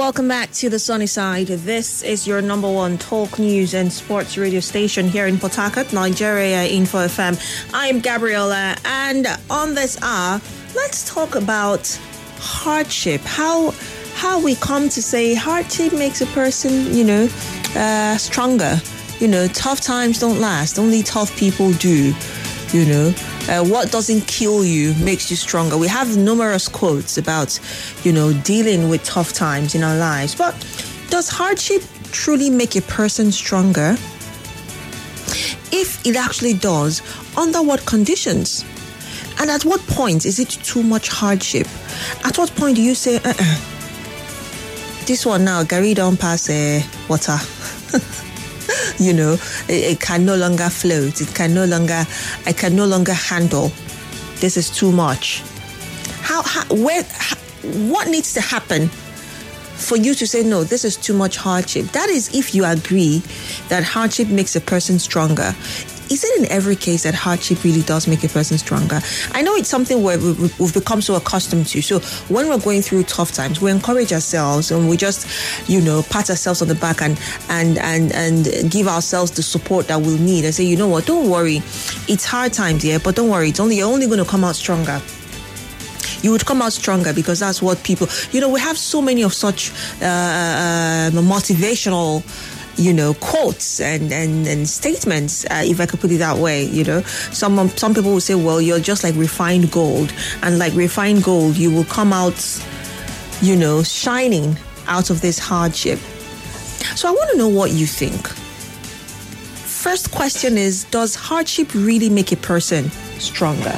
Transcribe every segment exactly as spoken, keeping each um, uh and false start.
welcome back to the sunny side. This is your number one talk news and sports radio station here in Port Harcourt, Nigeria Info F M. I am Gabriella, and on this hour, let's talk about hardship. How how we come to say hardship makes a person, you know, uh, stronger. You know, tough times don't last. Only tough people do. You know, uh, what doesn't kill you makes you stronger. We have numerous quotes about, you know, dealing with tough times in our lives. But does hardship truly make a person stronger? If it actually does, under what conditions? And at what point is it too much hardship? At what point do you say, uh-uh, this one now, Gary don't pass uh, water. You know, it, it can no longer float. It can no longer, I can no longer handle. This is too much. How, how where, how, what needs to happen for you to say, no, this is too much hardship? That is if you agree that hardship makes a person stronger. Is it in every case that hardship really does make a person stronger? I know it's something where we've become so accustomed to. So when we're going through tough times, we encourage ourselves and we just, you know, pat ourselves on the back and and and and give ourselves the support that we'll need and say, you know what, don't worry. It's hard times, yeah, but don't worry. It's only, you're only going to come out stronger. You would come out stronger because that's what people, you know, we have so many of such uh, uh, motivational, you know, quotes and, and, and statements, uh, if I could put it that way. You know, some some people will say, well, you're just like refined gold, and like refined gold, you will come out, you know, shining out of this hardship. So I want to know what you think. First question is, does hardship really make a person stronger?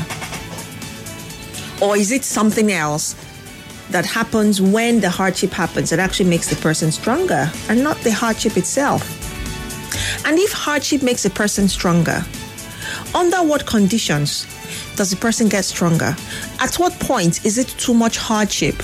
Or is it something else that happens when the hardship happens that actually makes the person stronger and not the hardship itself? And if hardship makes a person stronger, under what conditions does the person get stronger? At what point is it too much hardship?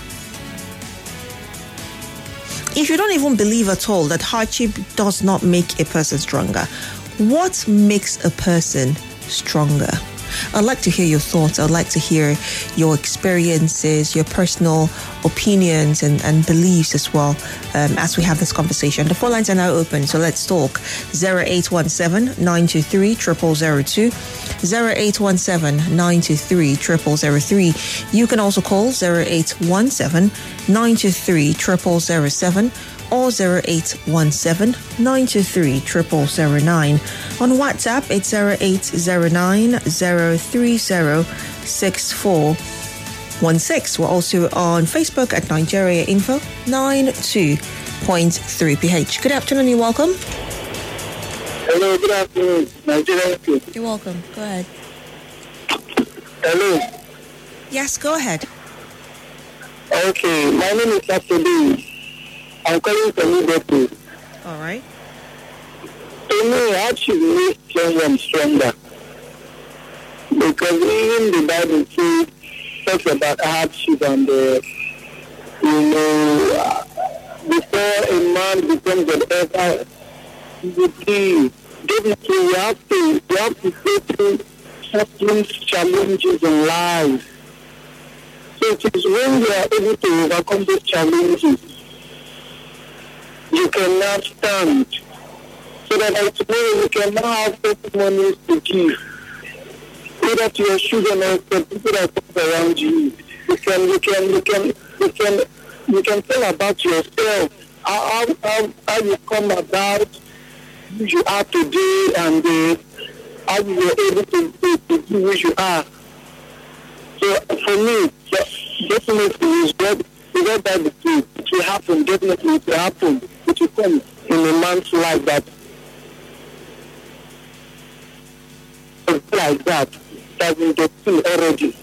If you don't even believe at all that hardship does not make a person stronger, what makes a person stronger? I'd like to hear your thoughts. I'd like to hear your experiences, your personal opinions and, and beliefs as well, um, as we have this conversation. The phone lines are now open, so let's talk. zero eight one seven, nine two three, zero zero zero two, zero eight one seven, nine two three, zero zero zero three. You can also call zero eight one seven, nine two three, zero zero zero seven or zero eight one seven, nine two three, zero zero zero nine. On WhatsApp, it's zero eight zero nine, zero three zero, six four one six. We're also on Facebook at Nigeria Info ninety-two point three P H. Good afternoon, you're welcome. Hello, good afternoon, Nigeria Info. You're welcome, go ahead. Hello. Yes, go ahead. Okay, my name is Saturday. I'm calling from Liverpool. All right. To me, hardship makes someone stronger. Because even the Bible says, talks about hardship and, uh, you know, uh, before a man becomes an elder, definitely you have to, you have to go through certain challenges in life. So it is when you are able to overcome those challenges, you can now stand, so that by tomorrow you can now have testimonies to give, either to your children or to people that come around you. You can, you can, you can, you can, you can tell about yourself, how how how you come about who you are today, and uh, how you were able to, to, to do who you are. So for me, definitely is God. Without that, it will happen. Definitely, it will happen. It will come in a man's life that like that that will get seen already.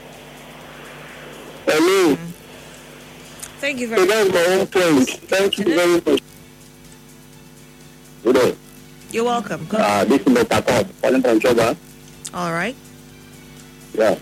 Hello. Mm-hmm. Thank you very much. So that's my own point. Thank you very much. Good day. You're welcome. Go uh, this is Mister Cobb, calling from Choba. All right. Yeah.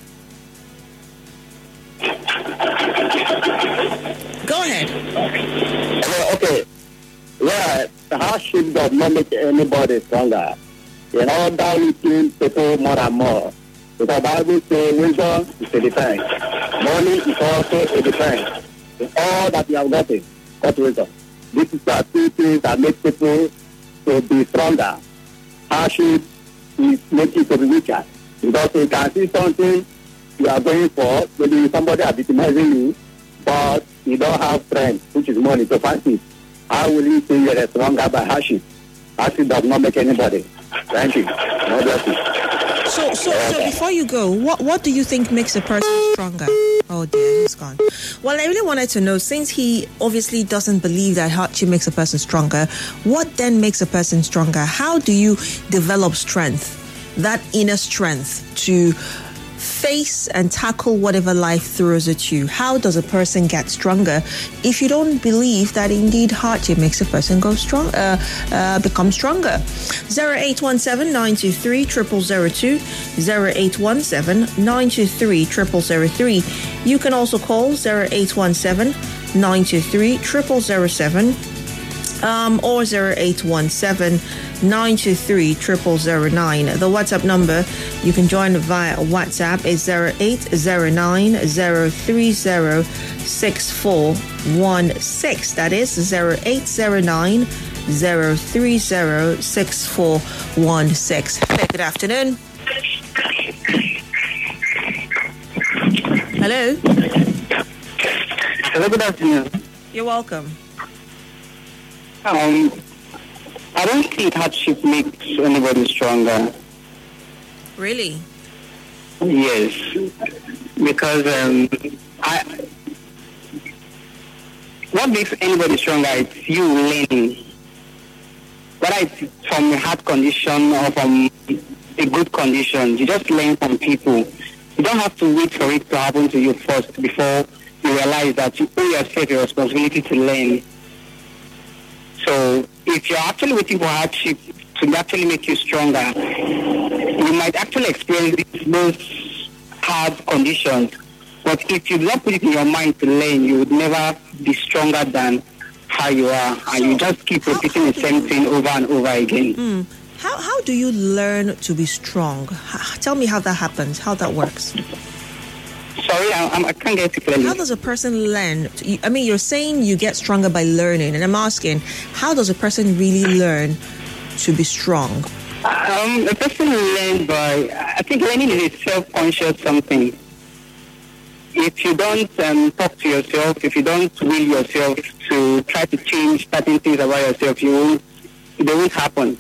Go ahead. Well, okay. Yeah, the hardship does not make anybody stronger. You know, diluting people more and more. Because the Bible says wisdom is a defense. Money is also a defense. It's all that you have gotten. cut wisdom. This is the two things that make people to be stronger. Hardship is making you to be weaker. Because you can see something you are going for, maybe somebody are victimizing you, but you don't have friends, which is money to fight it. How will you say you are stronger by hardship? Hardship does not make anybody. Thank you. God bless you. So, so, so before you go, what what do you think makes a person stronger? Oh dear, he's gone. Well, I really wanted to know, since he obviously doesn't believe that hardship makes a person stronger, what then makes a person stronger? How do you develop strength, that inner strength to face and tackle whatever life throws at you? How does a person get stronger if you don't believe that indeed hardship makes a person go strong, uh, uh, become stronger? zero eight one seven, nine two three, zero zero zero two, zero eight one seven, nine two three, zero zero zero three. You can also call zero eight one seven, nine two three, zero zero zero seven um, or zero eight one seven, nine two three, zero zero zero nine. The WhatsApp number you can join via WhatsApp is zero eight zero nine, zero three zero, six four one six. That is zero eight zero nine, zero three zero, six four one six. Hello, good afternoon. Hello. Hello, good afternoon. You're welcome. Um, I don't think hardship makes anybody stronger. Really? Yes, because um, I. What makes anybody stronger is you learning. Whether it's from a hard condition or from a good condition, you just learn from people. You don't have to wait for it to happen to you first before you realize that you owe yourself a responsibility to learn. So if you're actually waiting for hardship to actually make you stronger, you might actually experience those hard conditions. But if you don't put it in your mind to learn, you would never be stronger than how you are. And So you just keep how- repeating how the do same you- thing over and over again. Mm. How how do you learn to be strong? H- Tell me how that happens, how that works. Sorry, I, I'm- I can't get it clearly. How does a person learn? To, you- I mean, you're saying you get stronger by learning, and I'm asking, how does a person really learn to be strong? Um, a person learns by, I think learning is a self-conscious something. If you don't um, talk to yourself, if you don't will yourself to try to change certain things about yourself, you won't, they won't happen.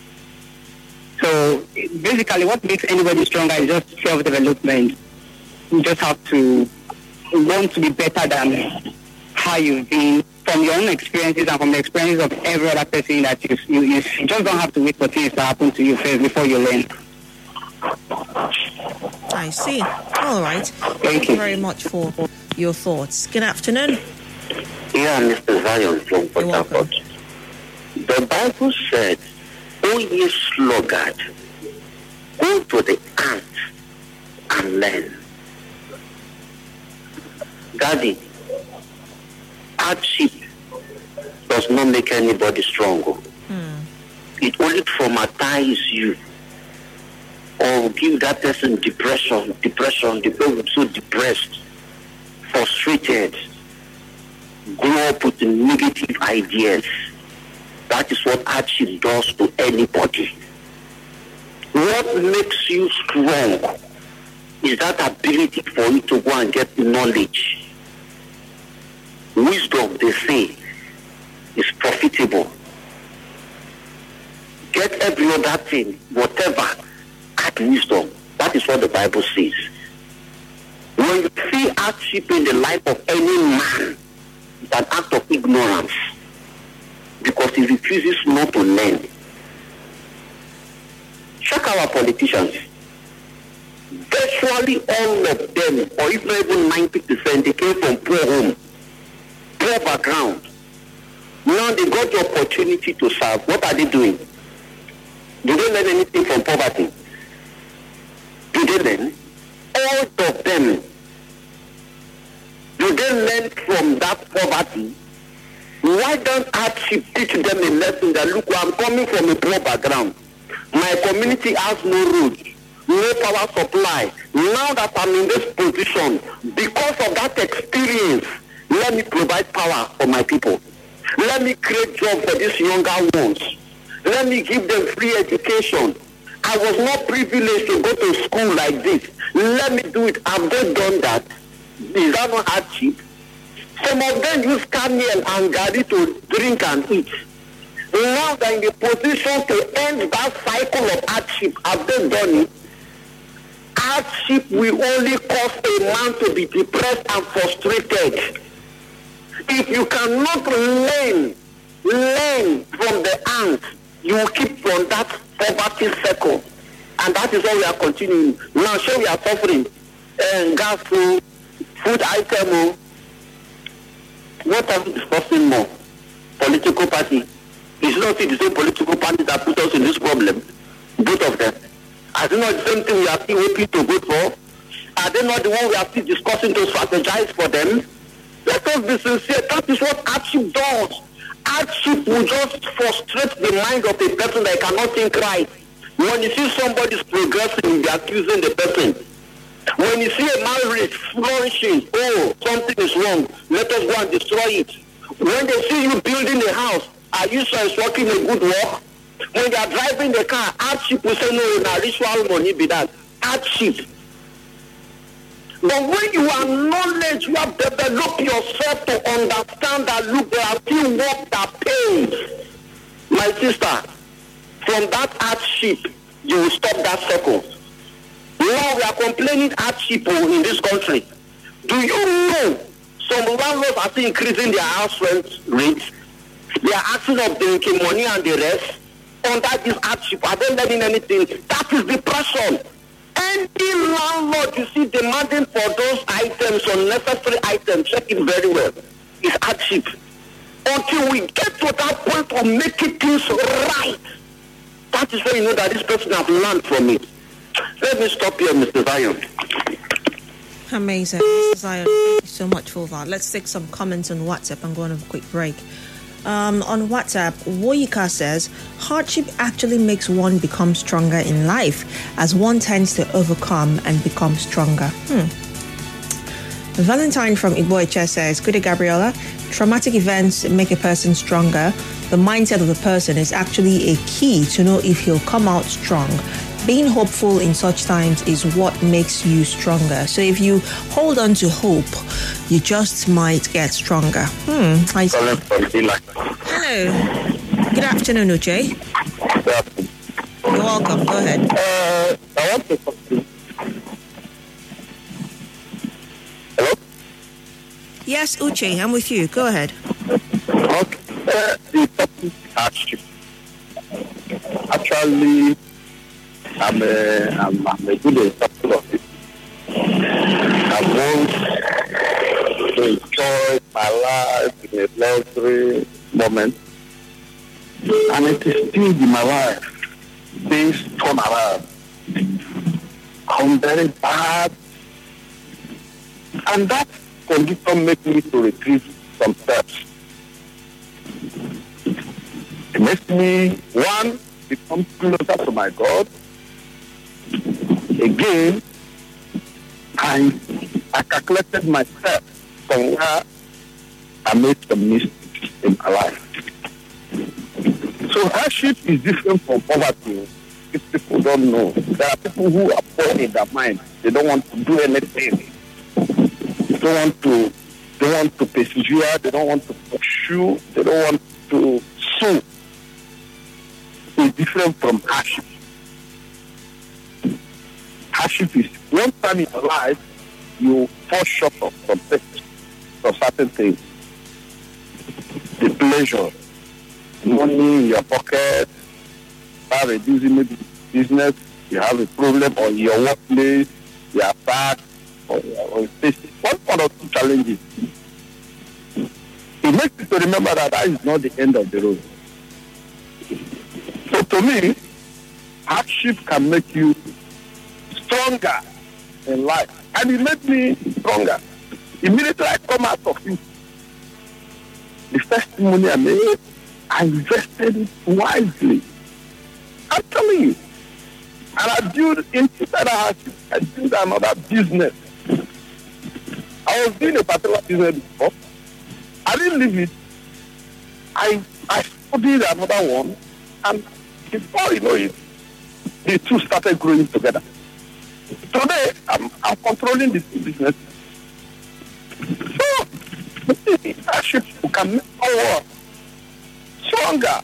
So basically what makes anybody stronger is just self-development. You just have to want to be better than how you've been from your own experiences and from the experiences of every other person that you, you, you just don't have to wait for things to happen to you first before you learn. I see. All right. Thank you very much for your thoughts. Good afternoon. Yeah, Mister Zion from Port You're welcome. Harcourt. The Bible said, O ye sluggard, go to the ant and learn. Daddy, hardship does not make anybody stronger. Hmm. It only traumatize you or give that person depression, depression, the person so depressed, frustrated, grow up with negative ideas. That is what hardship does to anybody. What makes you strong is that ability for you to go and get knowledge. Wisdom, they say, is profitable. Get every other thing, whatever, add wisdom. That is what the Bible says. When you see hardship in the life of any man, it's an act of ignorance because he refuses not to learn. Check our politicians. Virtually all of them, or if not even ninety percent, they came from poor home, poor background. Now they got the opportunity to serve. What are they doing? Do they learn anything from poverty? Do they learn? All of them. Do they learn from that poverty? Why don't hardship teach them a lesson that, look, I'm coming from a poor background. My community has no roads, no power supply. Now that I'm in this position, because of that experience, let me provide power for my people. Let me create job for these younger ones. Let me give them free education. I was not privileged to go to school like this. Let me do it. Have they done that? Is that not hardship? Some of them use camel and gari to drink and eat. Now they're in the position to end that cycle of hardship. Have they done it? Hardship will only cause a man to be depressed and frustrated. If you cannot learn, learn from the ants, you will keep on that poverty circle. And that is why we are continuing. Now, sure, we are suffering. And gas, food, food item. What are we discussing more? Political party. It's not the same political party that put us in this problem. Both of them. Are they not the same thing we are still hoping to vote for? Are they not the one we are still discussing to strategize for them? Let us be sincere. That is what hardship does. Hardship will just frustrate the mind of a person that cannot think right. When you see somebody is progressing, you be accusing the person. When you see a marriage flourishing, oh, something is wrong, let us go and destroy it. When they see you building a house, are you sure it's working a good work? When they are driving the car, hardship will say, no, now ritual money be that. Hardship. But when you acknowledge, you have developed yourself to understand that, look, there are still work that pays. My sister, from that hardship, you will stop that circle. Now we are complaining hardship in this country. Do you know some landlords are still increasing their house rent rates? They are asking of the money and the rest. Under this hardship, are they learning anything? That is depression. Any landlord you see demanding for those items, unnecessary items, check it very well. It's hardship. Until we get to that point of making things right, that is when you know that this person has learned from it. Let me stop here, Mister Zion. Amazing. Mister Zion, thank you so much for that. Let's take some comments on WhatsApp and go on a quick break. Um, on WhatsApp, Woyika says, hardship actually makes one become stronger in life as one tends to overcome and become stronger. Hmm. Valentine from Igboiche says, good day, Gabriella. Traumatic events make a person stronger. The mindset of the person is actually a key to know if he'll come out strong. Being hopeful in such times is what makes you stronger. So if you hold on to hope, you just might get stronger. Hmm. I see. Hello. Good afternoon, Uche. You're welcome. Go ahead. Uh, I want to talk to you. Hello? Yes, Uche, I'm with you. Go ahead. Okay. Uh, the topic is hardship. Actually, I'm a, I'm, I'm a good example of it. I want to enjoy my life in a luxury moment, and it is still in my life. Things turn around. I'm very bad, and that condition makes me to retreat some steps. It makes me, one, become closer to my God. Again, I, I calculated myself from where I made some mistakes in my life. So hardship is different from poverty. If people don't know, there are people who are poor in their mind. They don't want to do anything. They don't want to. They want to persevere. They don't want to pursue. They don't want to sow. It's different from hardship. Hardship is one time in your life you fall short of some things, of certain things. The pleasure, money in your pocket, have a busy maybe business, you have a problem on your workplace, you are bad, or you are facing one part of two challenges. It makes you to remember that that is not the end of the road. So to me, hardship can make you stronger in life. And it made me stronger. Immediately I come out of it, the first money I made, I invested it wisely. I'm telling you. And I built into that house, I built another business. I was doing a particular business before. I didn't leave it. I I studied another one, and before you know it, the two started growing together. Today, I'm, I'm controlling the two business. So, leadership can make our stronger.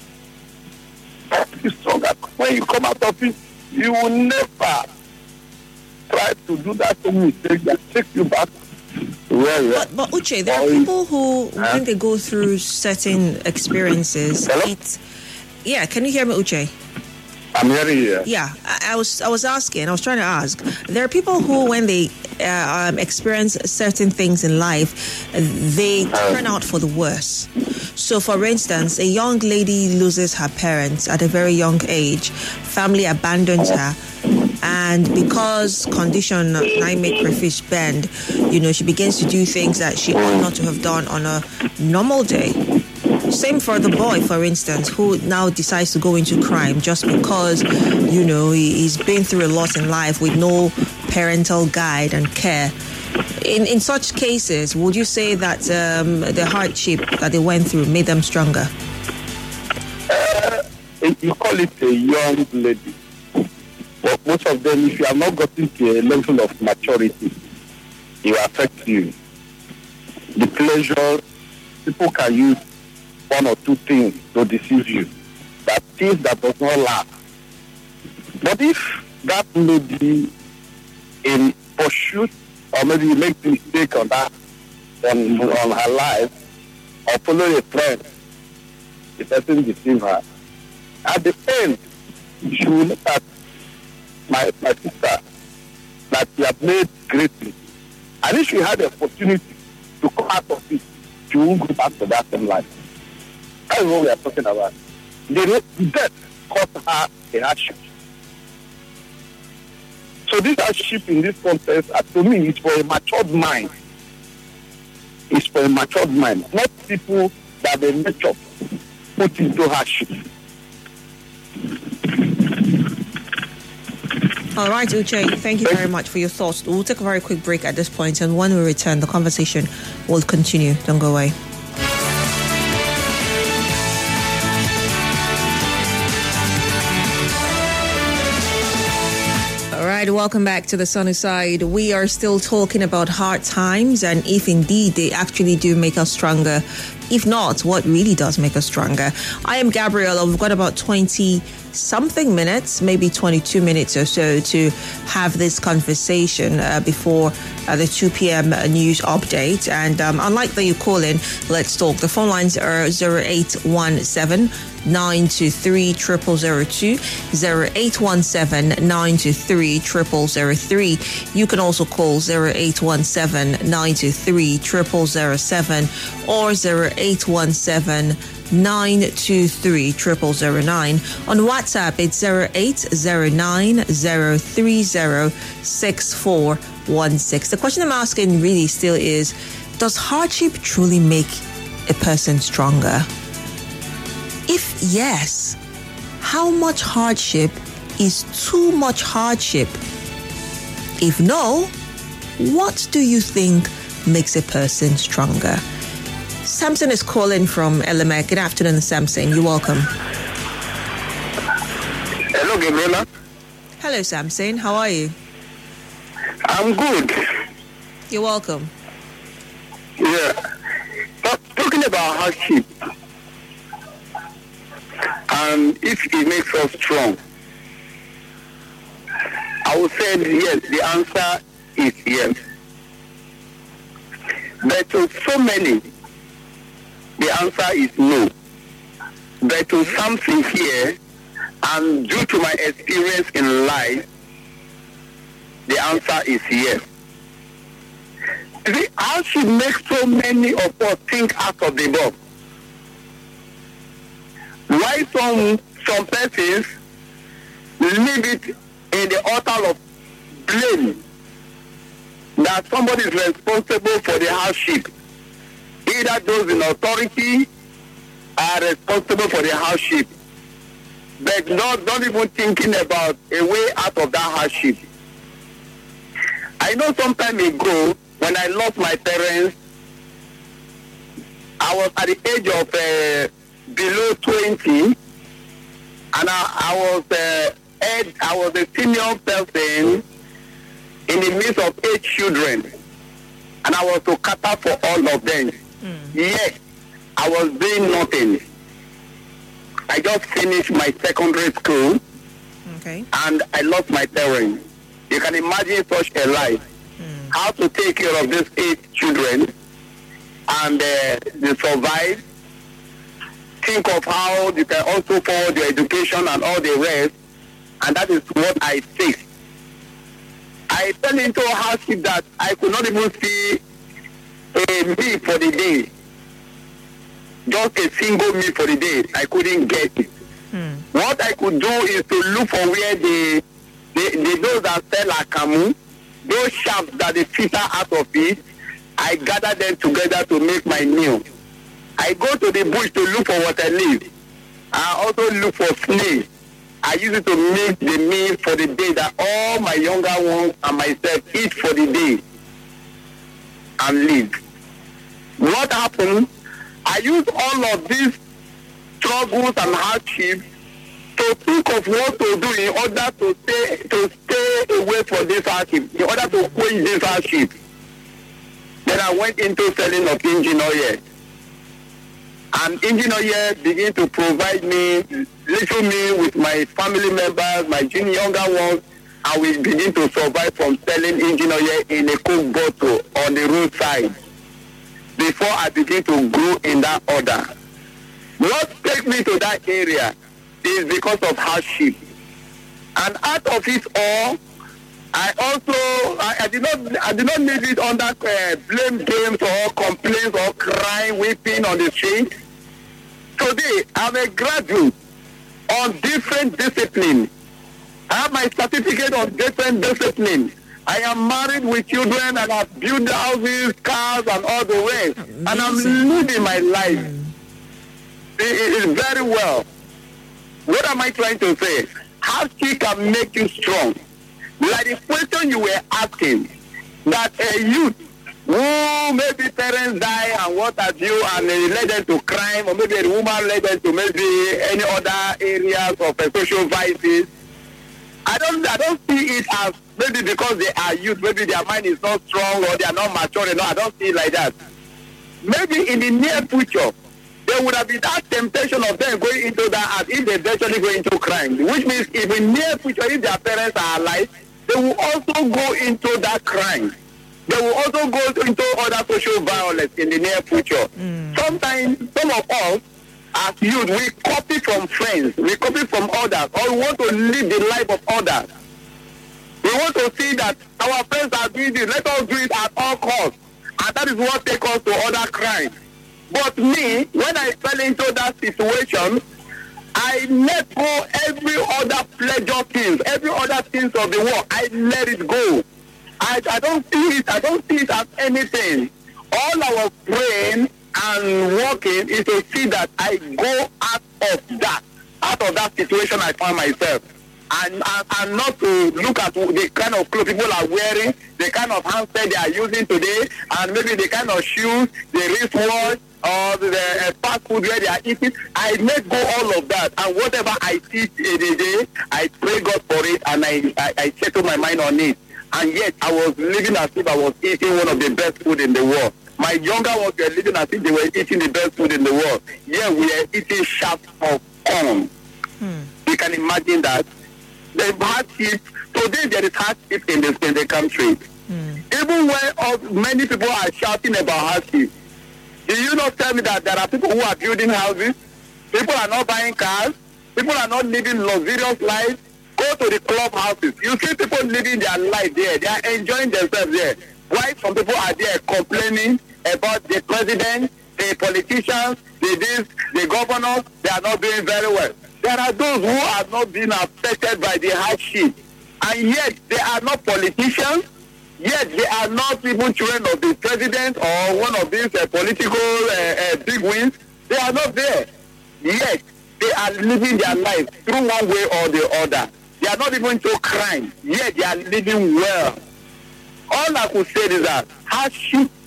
Be stronger. When you come out of it, you will never try to do that mistake that takes you back to where you are. But, but Uche, there are people who, when they go through certain experiences, Hello? it. Yeah, can you hear me, Uche? I'm hearing you. Yeah, I, I was I was asking, I was trying to ask. There are people who, when they uh, um, experience certain things in life, they turn out for the worse. So, for instance, a young lady loses her parents at a very young age. Family abandons her. And because condition I make crayfish bend, you know, she begins to do things that she ought not to have done on a normal day. Same for the boy, for instance, who now decides to go into crime just because, you know, he, he's been through a lot in life with no parental guide and care. In in such cases, would you say that um, the hardship that they went through made them stronger? Uh, you call it a young lady. But most of them, if you have not gotten to a level of maturity, it will affect you. The pleasure, people can use one or two things to deceive you. That things that does not last. But if that lady in pursuit, or maybe you make a mistake on that, on, on her life, or follow a friend, the person deceive her. At the end, she will look at my, my sister that she have made greatly. And if she had the opportunity to come out of it, she won't go back to that same life. That's what we are talking about. The death caused her a hardship. So this hardship in this context, uh, to me, is for a matured mind. It's for a matured mind, not people that they nature put into hardship. All right, Uche, thank you very much for your thoughts. We'll take a very quick break at this point, and when we return, the conversation will continue. Don't go away. All right, welcome back to the Sunny Side. We are still talking about hard times and if indeed they actually do make us stronger. If not, what really does make us stronger? I am Gabrielle. We've got about twenty something minutes, maybe twenty-two minutes or so to have this conversation uh, before uh, the two p.m. news update. And um, unlike that you call in, let's talk. The phone lines are zero eight one seven nine two three zero zero zero two, zero eight one seven nine two three zero zero zero three. You can also call zero eight one seven nine two three zero zero zero seven or zero eight one seven nine two three zero zero zero nine. On WhatsApp, it's zero eight zero nine zero three zero six four one six. The question I'm asking really still is, does hardship truly make a person stronger? If yes, how much hardship is too much hardship? If no, what do you think makes a person stronger? Samson is calling from L M A. Good afternoon, Samson. You're welcome. Hello, Gabriela. Hello, Samson. How are you? I'm good. You're welcome. Yeah. But talking about hardship, and if it makes us strong, I would say yes. The answer is yes. But to so many, the answer is no. But to something here, and due to my experience in life, the answer is yes. You see, how should make so many of us think out of the box? Why some some persons leave it in the altar of blame that somebody is responsible for the hardship? Either those in authority are responsible for the hardship, but not, not even thinking about a way out of that hardship. I know some time ago, when I lost my parents, I I was at the age of uh, below twenty, and I, I was uh, ed, I was a senior person in the midst of eight children, and I was to cater for all of them. Mm. Yet I was doing nothing. I just finished my secondary school, okay, and I lost my parents. You can imagine such a life. Mm. How to take care of these eight children, and uh, they survive. Think of how you can also forward your education and all the rest, and that is what I faced. I fell into a hardship that I could not even see a meal for the day. Just a single meal for the day. I couldn't get it. Hmm. What I could do is to look for where the, the, the those that sell akamu, those shafts that they filter out of it, I gather them together to make my meal. I go to the bush to look for water leaf. I also look for snails. I use it to make the meal for the day that all my younger ones and myself eat for the day and live. What happened? I use all of these struggles and hardships to think of what to do in order to stay to stay away from this hardship, in order to quench this hardship. Then I went into selling of engine oil. And engine oil began to provide me, little me with my family members, my junior younger ones, and we begin to survive from selling engine oil in a Coke bottle on the roadside before I begin to grow in that order. What takes me to that area is because of hardship. And out of it all, I also, I, I did not I did not leave it under uh, blame games or complaints or crying, weeping on the street. Today, I'm a graduate on different disciplines. I have my certificate on different disciplines. I am married with children and I've built houses, cars, and all the rest. Amazing. And I'm living my life. Mm. It, it is very well. What am I trying to say? Hardship can make you strong. Like the question you were asking, that a youth who maybe parents die and what have you, and they led them to crime, or maybe a woman led them to maybe any other areas of uh, social vices. I don't, I don't see it as maybe because they are youth, maybe their mind is not strong or they are not mature enough. I don't see it like that. Maybe in the near future, there would have been that temptation of them going into that as if they eventually go into crime. Which means if in near future, if their parents are alive, they will also go into that crime. They will also go into other social violence in the near future. Mm. Sometimes, some of us, as youth, we copy from friends, we copy from others, or we want to live the life of others. We want to see that our friends are doing this, let us do it at all costs. And that is what takes us to other crimes. But me, when I fell into that situation, I let go every other pleasure things, every other things of the world. I let it go. I, I don't see it, I don't see it as anything. All I was praying and working is to see that I go out of that, out of that situation I find myself. And, and, and not to look at the kind of clothes people are wearing, the kind of handset they are using today, and maybe the kind of shoes, the wristwatch, or the uh, fast food where they are eating. I let go all of that, and whatever I see in a day, I pray God for it, and I, I, I settle my mind on it. And yet, I was living as if I was eating one of the best food in the world. My younger ones were living as if they were eating the best food in the world. Yeah, we are eating shafts of corn. Hmm. You can imagine that. The hardship, today there is hardship in the, in the country. Mm. Even when all, many people are shouting about hardship, do you not tell me that there are people who are building houses, people are not buying cars, people are not living luxurious lives? Go to the club houses. You see people living their life there. They are enjoying themselves there. Why some people are there complaining about the president, the politicians, the this, the governors, they are not doing very well. There are those who are not being affected by the hardship, and yet they are not politicians, yet they are not even children of the president or one of these uh, political uh, uh, big wins. They are not there, yet they are living their life through one way or the other. They are not even into crime, yet they are living well. All I could say is that hardship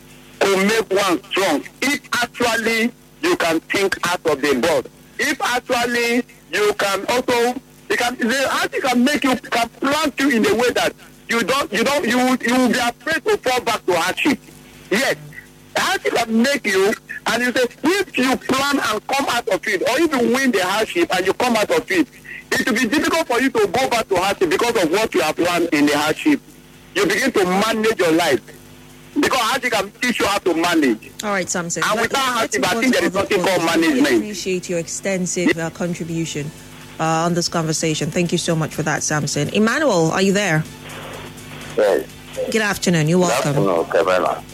could make one strong. If actually you can think out of the box. If actually you can also, you can, the hardship can make you, can plant you in a way that you don't, you don't, you, you will be afraid to fall back to hardship. Yes. Hardship can make you, and you say, if you plan and come out of it, or if you win the hardship and you come out of it, it will be difficult for you to go back to hardship because of what you have planned in the hardship. You begin to manage your life. Because hardship can teach you how to manage. All right, Samson. And Let, without hardship, I think there is nothing called I management. appreciate your extensive uh, contribution uh, on this conversation. Thank you so much for that, Samson. Emmanuel, are you there? Yes. Good afternoon. You're welcome. Good afternoon, Kevin.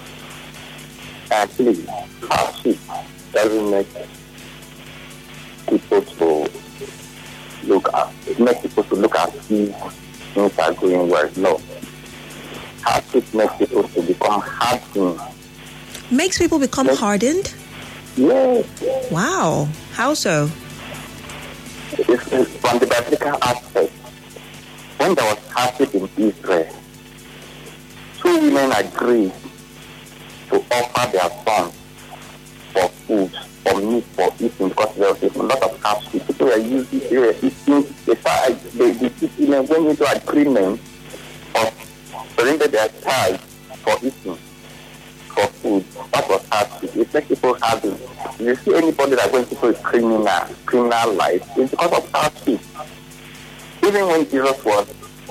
And please, hardship doesn't make people to look at, it makes people to look at things things are going well. No. Hardship makes people to become hardened. Makes people become Yes. hardened? Yes. Wow. How so? It's, it's from the biblical aspect. When there was hardship in Israel, two women agreed to offer their sons for food, for meat, for eating, because there was a lot of hardship. People were using, they were eating, they, started, they, they, they went into agreement of surrender their child for eating, for food. That was hardship. It makes people hardened. If you see anybody that went into a criminal, criminal life, it's because of hardship. Even when Jesus was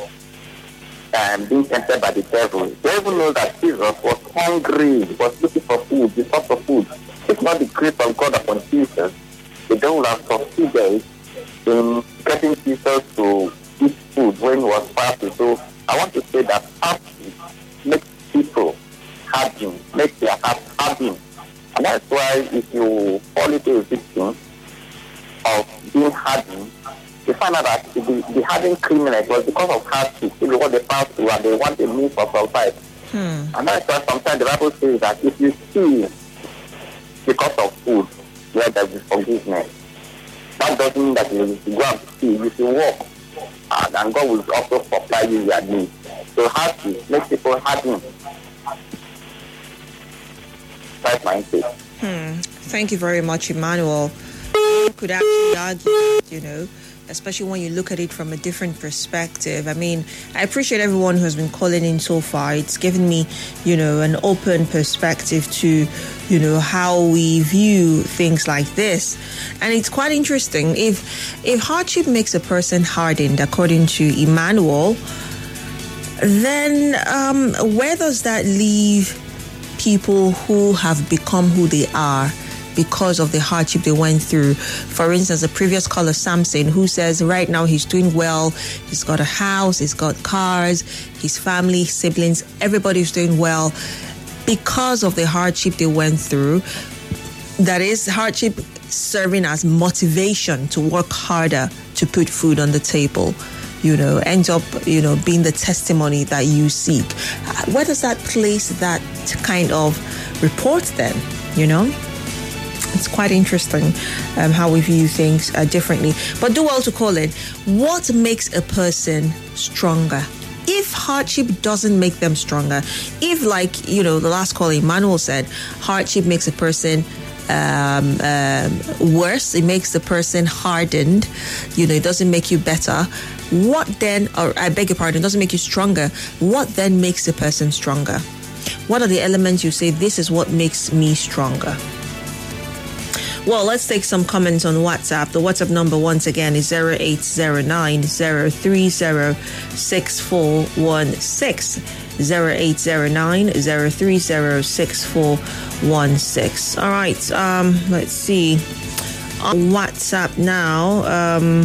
um, being tempted by the devil, the devil knows that Jesus was hungry, was looking for food, he sought for food. It's not the grace of God upon Jesus. The devil has succeeded in getting Jesus to eat food when he was fasting. So I want to say that fasting makes people hardened, makes their heart hardened. And that's why if you fall into a victim of being hardened, you find out that the, the hardened criminal was because of hardship, maybe what they passed through and they want a means of survival. Hmm. And that's why sometimes the Bible says that if you steal because of food, where there is forgiveness, that doesn't mean that you should go and steal, you should walk. And, and God will also supply you your needs. So hardship makes people hardened. That's my take. Hmm. Thank you very much, Emmanuel. You could actually argue that, you know, especially when you look at it from a different perspective. I mean, I appreciate everyone who has been calling in so far. It's given me, you know, an open perspective to, you know, how we view things like this. And it's quite interesting. If if hardship makes a person hardened, according to Emmanuel, then um, where does that leave people who have become who they are because of the hardship they went through? For instance, the previous caller, Samson, who says right now he's doing well, he's got a house, he's got cars, his family, siblings, everybody's doing well because of the hardship they went through. That is hardship serving as motivation to work harder to put food on the table. You know, ends up, you know, being the testimony that you seek. Where does that place that kind of report then, you know? It's quite interesting um, how we view things uh, differently. But do well to call it, what makes a person stronger? If hardship doesn't make them stronger, if, like, you know, the last caller, Emmanuel, said, hardship makes a person um, um, worse, it makes the person hardened, you know, it doesn't make you better. What then, or I beg your pardon, it doesn't make you stronger. What then makes a person stronger? What are the elements you say, this is what makes me stronger? Well, let's take some comments on WhatsApp. The WhatsApp number, once again, is zero eight zero nine, zero three zero, six four one six. zero eight zero nine, zero three zero, six four one six. All right, um, let's see. On WhatsApp now, um,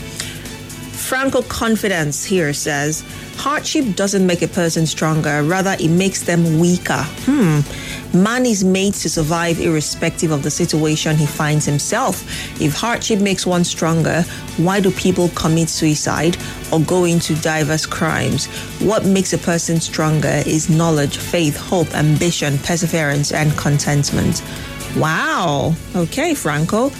Franco Confidence here says, hardship doesn't make a person stronger, rather it makes them weaker. Hmm. Man is made to survive irrespective of the situation he finds himself. If hardship makes one stronger, why do people commit suicide or go into diverse crimes? What makes a person stronger is knowledge, faith, hope, ambition, perseverance, and contentment. Wow. Okay, Franco.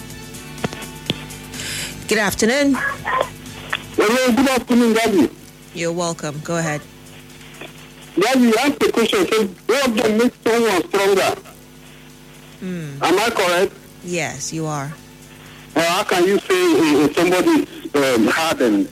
Good afternoon. Hello, good afternoon, Daddy. You're welcome. Go ahead. Daddy, you asked the question, so what can make someone or stronger? Mm. Am I correct? Yes, you are. Or how can you say uh, somebody is um, hardened?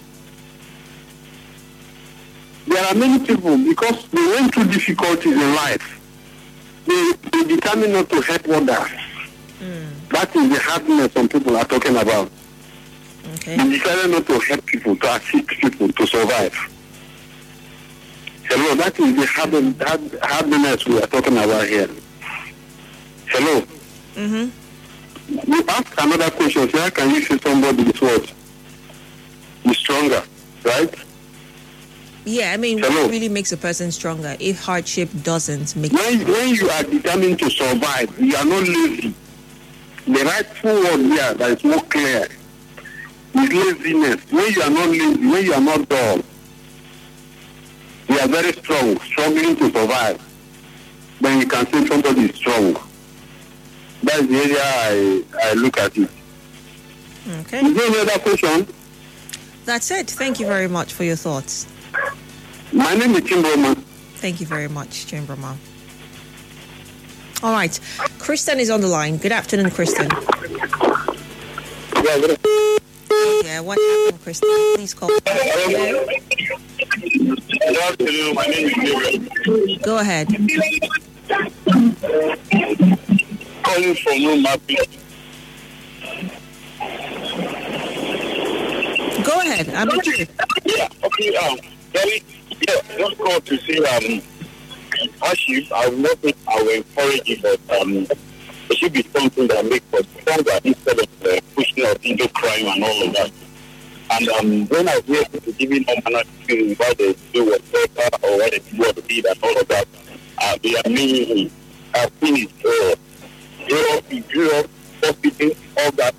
There are many people, because they went through difficulties in life, they, they determine not to help others. Mm. That is the hardness some people are talking about. Okay. They decided not to help people, to assist people to survive. Hello, that is the hard, hard, hardness we are talking about here. Hello. Mm-hmm. You ask another question, say, how can you say somebody is what? Is stronger, right? Yeah, I mean, Hello. what really makes a person stronger if hardship doesn't make When, when you are determined to survive, you are not lazy. The rightful word here that is more clear is laziness. When you are not lazy, when you are not dull, you are very strong, struggling to survive, then you can say somebody is strong. That's the area I, I look at it. Okay. Is there any other question? That's it. Thank you very much for your thoughts. My name is Chimboma. Thank you very much, Chamberman. All right. Kristen is on the line. Good afternoon, Kristen. Yeah, good. Yeah, what happened, Kristen? Please call. Good afternoon. My name is Gabriel. Go ahead. Calling from room mapping. Go ahead. I'm listening. Yeah, okay. Um, very, yeah, just call to say, um, hardship, I will not think I will encourage it, but um, it should be something that makes us stronger instead of uh, pushing us into crime and all of that. And um, when I hear people giving up an attitude why they do whatever or why they do what they did and all of that, uh, they are meaning I've seen it all. Grow up, you grew up, hospital, all that.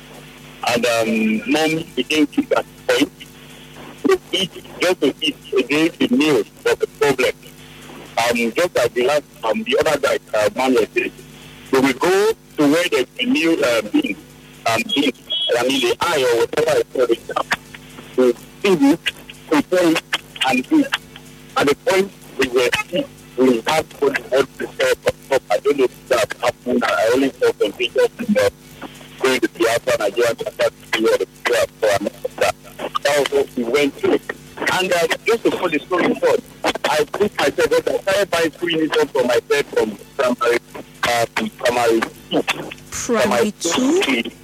And um, mom became sick at the point. To eat, just to eat again the meal was the problem. Um, just like the last, um, the other guy, uh, man was saying, we will go to where there's a meal uh, being, um, being, I mean the eye or whatever I call it now. To see it, prepare it, and eat. At the point we were sick, we had food all prepared for stuff. I don't know if that happened. I only saw some pictures and uh, going to the outside Nigeria to start to see what the prayer for and all of that. That was what we went through. And uh, just to put the story short, I put myself, I started buying school uniforms for myself from primary, um, primary two. Primary two?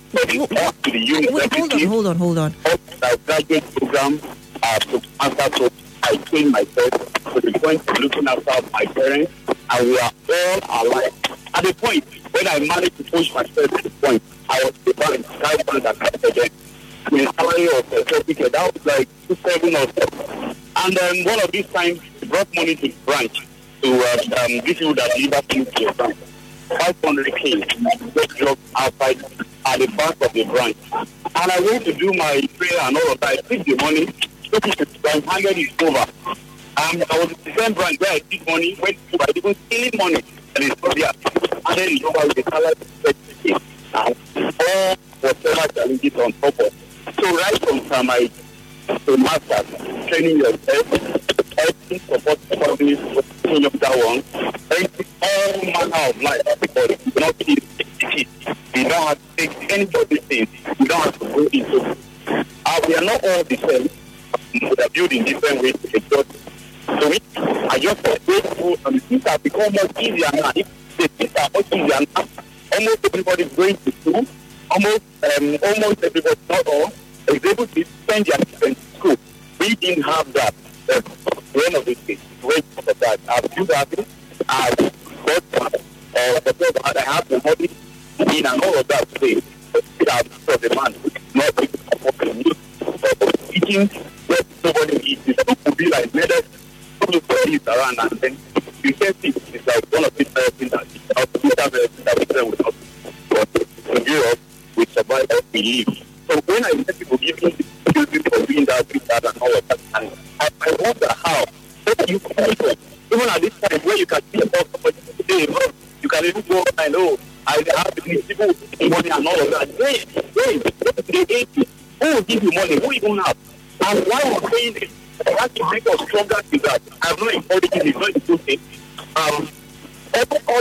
To the university. Wait, hold on, hold on, hold on. I graduate program uh, to answer so I trained myself to the point of looking after my parents, and we are all alive. At the point when I managed to push myself to the point, I was the bank, sky bank that I again. The salary of a certificate, that was like two seven or so. And then um, one of these times, he brought money to the branch to uh, um, give you that deliver things to your branch. five hundred K just dropped outside at the back of the branch. And I went to do my prayer and all of that. I took the money, took it to the branch, handed it over. Um, I was in the same branch where I took money, went to I even stealing money, and it's not there. And then it over with the salary certificate. And all whatever challenges on top of. So right from primary to masters, training yourself, helping support companies, training of that one, everything, all manner of life, everybody, you don't need it. You don't have to take anybody's things. You don't have to go into. Uh, we are not all the same. We are built in different ways to exist. So we, I just felt grateful, and things have become much easier now. If the things are much easier now, almost everybody is going to school. Almost, um, almost everybody, not all, is able to spend their time in school. We didn't have that. Uh, one of these things, wait for that. I've still got it. I've got that. Uh, because I have the money in and all of that today. I've got the man who is not able to support the news. Uh, eating, let nobody eat. It could be like medicine. Nobody is around, and then you can see it's like one of these things that is out of the that we can without. But in Europe, we survive as we live. So when I met people giving excuses for doing that, doing that, and all of that, and I, I wonder how, what you can do, even at this time where you can see about somebody today, you can even go and know, I have these people with money and all of that. Wait, wait, the eighties, who will give you money? Who you don't have? And why I'm saying this, I have to make us stronger to that. I'm not encouraging it, it's not a good thing. Um, all, all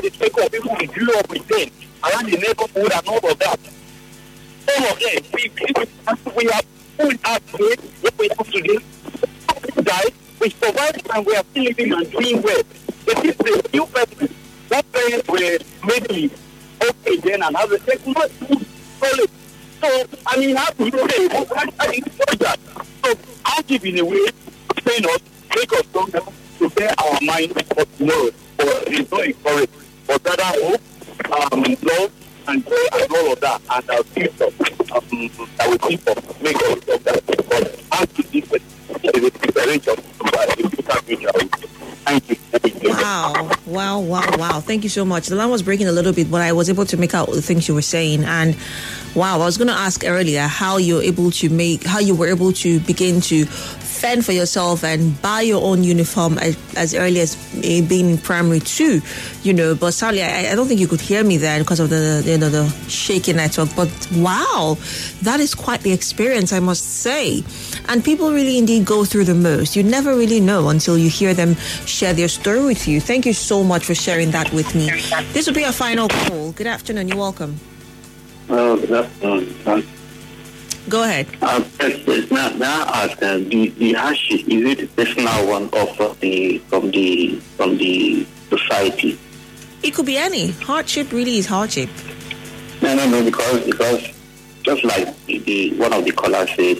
the circle of people we grew up with them, around the neighborhood and all of that. All of them, we, we have put our faith, what we have today, guys, we survived and we are still living and doing well. The people, the new person, that parents were maybe okay then and have a second much solid. So, I mean, how do you say, how do you do that? So, how do in a way, train us, make us stronger, prepare our mind for tomorrow, for it's not encouraged, but rather hope, um, love, and joy, and all of that, and our future, um, that will keep us, make us of that. But how to do it is a preparation for the future future. Thank you. Wow, wow, wow, wow. Thank you so much. The line was breaking a little bit, but I was able to make out the things you were saying. And wow, I was going to ask earlier how you're able to make, how you were able to begin to fend for yourself and buy your own uniform as, as early as being in primary two, you know, but sadly, I, I don't think you could hear me then because of the, you know, the shaky network. But wow, that is quite the experience, I must say. And people really indeed go through the most. You never really know until you hear them share their story with you. Thank you so much for sharing that with me. This will be our final call. Good afternoon. You're welcome. Well, good afternoon. Go ahead. Uh, now, now ask uh, the the hardship, is it a personal one or from the from the from the society? It could be any hardship. Really, is hardship. No, no, no. Because because just like the, the one of the callers said,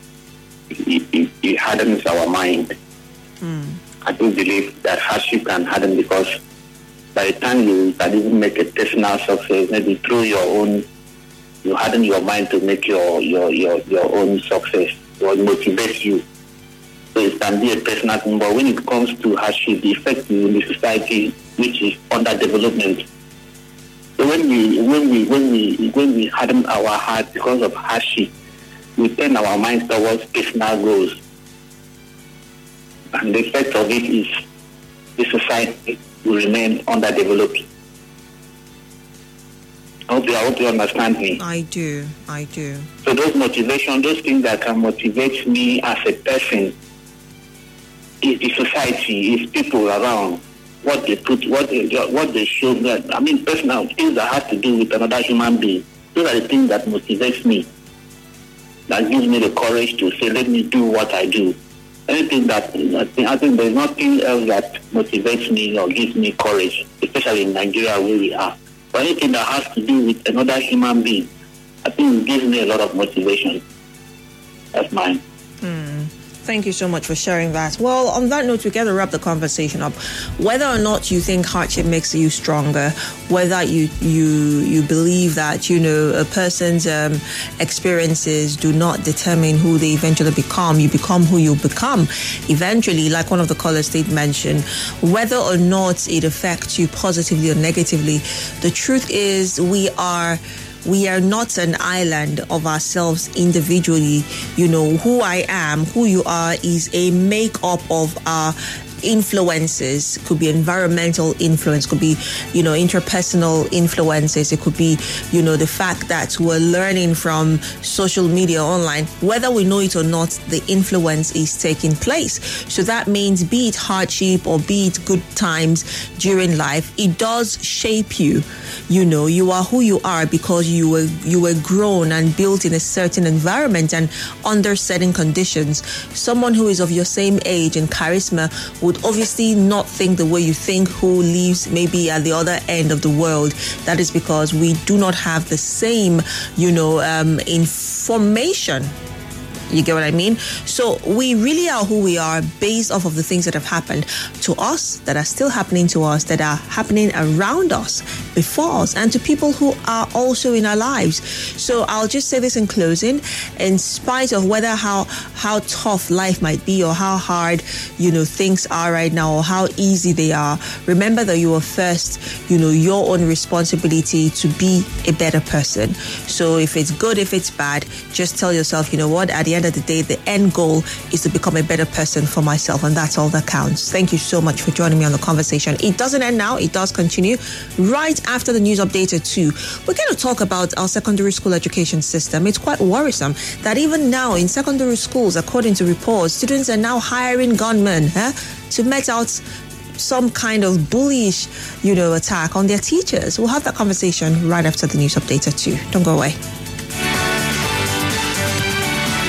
it, it, it hardens our mind. Hmm. I do believe that hardship can harden because by the time you can even make a personal success, maybe through your own. You harden your mind to make your, your, your, your own success or motivate you. So it can be a personal thing, but when it comes to hardship, the effect in the society which is under development. So when we when we when we when we harden our heart because of hardship, we turn our minds towards personal goals. And the effect of it is the society will remain underdeveloped. I hope, you, I hope you understand me. I do, I do. So those motivation, those things that can motivate me as a person is the society, is people around, what they put, what they, what they show. That I mean, personal things that have to do with another human being. Those are the things that motivates me, that gives me the courage to say, let me do what I do. Anything that, I think, I think there's nothing else that motivates me or gives me courage, especially in Nigeria where we are. But anything that has to do with another human being, I think it gives me a lot of motivation. That's mine. Hmm. Thank you so much for sharing that. Well, on that note, we got to wrap the conversation up. Whether or not you think hardship makes you stronger, whether you you you believe that, you know, a person's um, experiences do not determine who they eventually become. You become who you become eventually, like one of the callers did mention. Whether or not it affects you positively or negatively, the truth is we are... We are not an island of ourselves individually. You know, who I am, who you are is a make-up of our influences. Could be environmental influence, could be, you know, interpersonal influences. It could be, you know, the fact that we're learning from social media online. Whether we know it or not, the influence is taking place. So that means be it hardship or be it good times during life, it does shape you. You know, you are who you are because you were you were grown and built in a certain environment and under certain conditions. Someone who is of your same age and charisma would obviously not think the way you think, who lives maybe at the other end of the world. That is because we do not have the same, you know, um, information. You get what I mean? So we really are who we are based off of the things that have happened to us, that are still happening to us, that are happening around us, before us, and to people who are also in our lives. So I'll just say this in closing: in spite of whether how how tough life might be or how hard, you know, things are right now or how easy they are, remember that you are first, you know, your own responsibility to be a better person. So if it's good, if it's bad, just tell yourself, you know what, at the end of the day, the end goal is to become a better person for myself, and that's all that counts. Thank you so much for joining me on the conversation. It doesn't end now, it does continue right after the news update at two. We're going to talk about our secondary school education system. It's quite worrisome that even now in secondary schools, according to reports, students are now hiring gunmen eh, to met out some kind of bullish, you know, attack on their teachers. We'll have that conversation right after the news update at two. Don't go away.